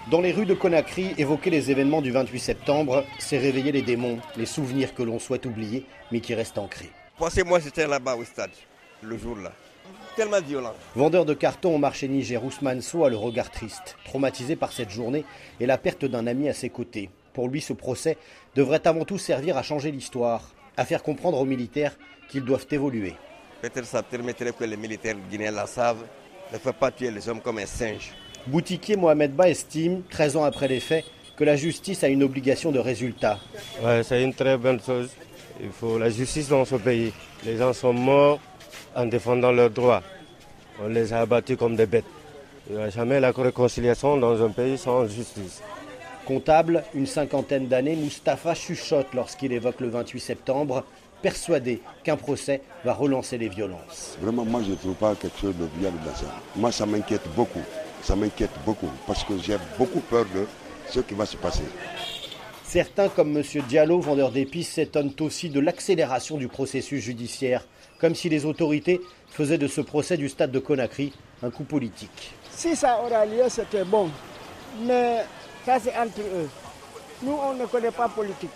Dans les rues de Conakry, évoquer les événements du 28 septembre, c'est réveiller les démons, les souvenirs que l'on souhaite oublier, mais qui restent ancrés. Pensez-moi, j'étais là-bas au stade, le jour-là. Tellement violent. Vendeur de carton au marché Niger, Ousmane Sow a le regard triste, traumatisé par cette journée et la perte d'un ami à ses côtés. Pour lui, ce procès devrait avant tout servir à changer l'histoire, à faire comprendre aux militaires qu'ils doivent évoluer. Peut-être ça permettrait que les militaires guinéens la savent, ne faut pas tuer les hommes comme un singe. Boutiquier Mohamed Ba estime, 13 ans après les faits, que la justice a une obligation de résultat. Ouais, c'est une très bonne chose. Il faut la justice dans ce pays. Les gens sont morts en défendant leurs droits. On les a abattus comme des bêtes. Il n'y a jamais la réconciliation dans un pays sans justice. Comptable, une cinquantaine d'années, Mustapha chuchote lorsqu'il évoque le 28 septembre, persuadé qu'un procès va relancer les violences. Vraiment, moi, je ne trouve pas quelque chose de viable dans ça. Moi, ça m'inquiète beaucoup. Ça m'inquiète beaucoup parce que j'ai beaucoup peur de ce qui va se passer. Certains, comme M. Diallo, vendeur d'épices, s'étonnent aussi de l'accélération du processus judiciaire, comme si les autorités faisaient de ce procès du stade de Conakry un coup politique. Si ça aura lieu, c'était bon, mais ça c'est entre eux. Nous, on ne connaît pas politique.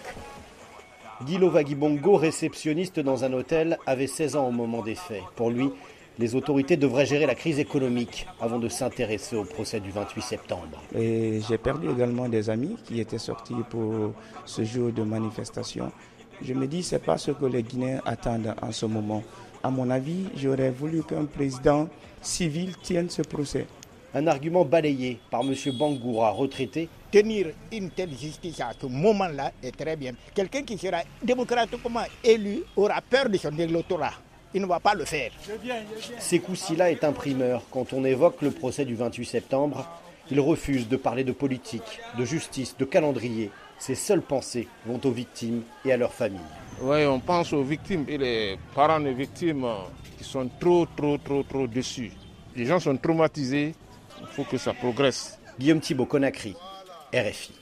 Guy Lovagibongo, réceptionniste dans un hôtel, avait 16 ans au moment des faits. Pour lui, les autorités devraient gérer la crise économique avant de s'intéresser au procès du 28 septembre. Et j'ai perdu également des amis qui étaient sortis pour ce jour de manifestation. Je me dis, ce n'est pas ce que les Guinéens attendent en ce moment. À mon avis, j'aurais voulu qu'un président civil tienne ce procès. Un argument balayé par M. Bangoura, retraité. Tenir une telle justice à ce moment-là est très bien. Quelqu'un qui sera démocratiquement élu aura peur de son électorat. Il ne va pas le faire. Sékou Sylla est un primeur. Quand on évoque le procès du 28 septembre, il refuse de parler de politique, de justice, de calendrier. Ses seules pensées vont aux victimes et à leurs familles. Oui, on pense aux victimes et les parents des victimes qui sont trop déçus. Les gens sont traumatisés, il faut que ça progresse. Guillaume Thibault, Conakry, RFI.